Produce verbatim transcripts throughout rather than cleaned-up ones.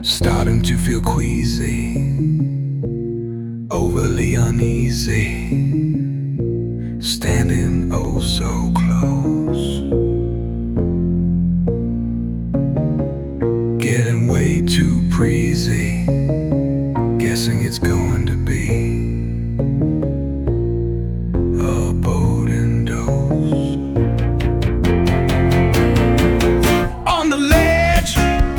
Starting to feel queasy, overly uneasy, standing oh so close, getting way too breezy, guessing it's going to be a boat and dose. On the ledge,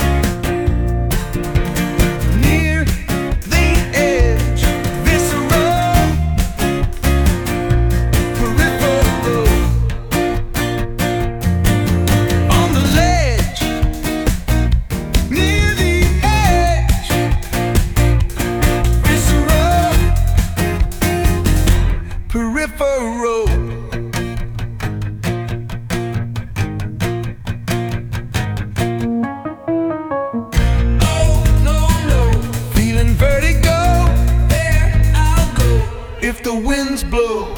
near the edge, visceral, peripheral. On the ledge, near the edge, visceral, peripheral. If the winds blow,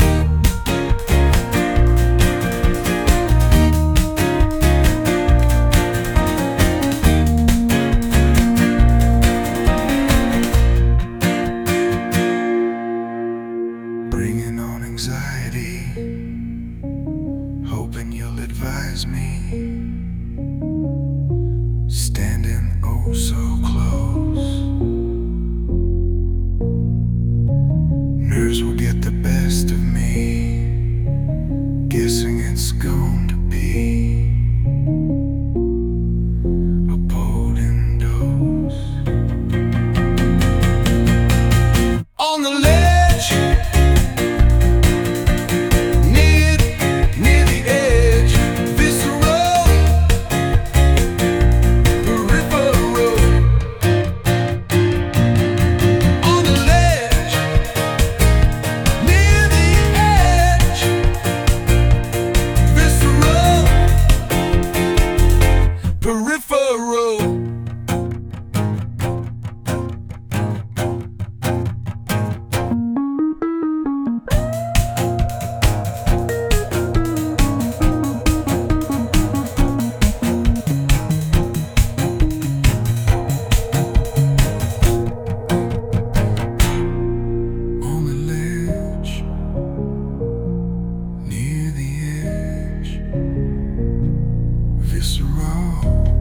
bringing on anxiety, hoping you'll advise me, standing oh so close. Nerves will get the best of me, guessing it's going to be a boat and dose. On the ledge, near, near the edge, visceral, peripheral. On the ledge, near the edge, visceral, peripheral. On the ledge, near the edge, visceral.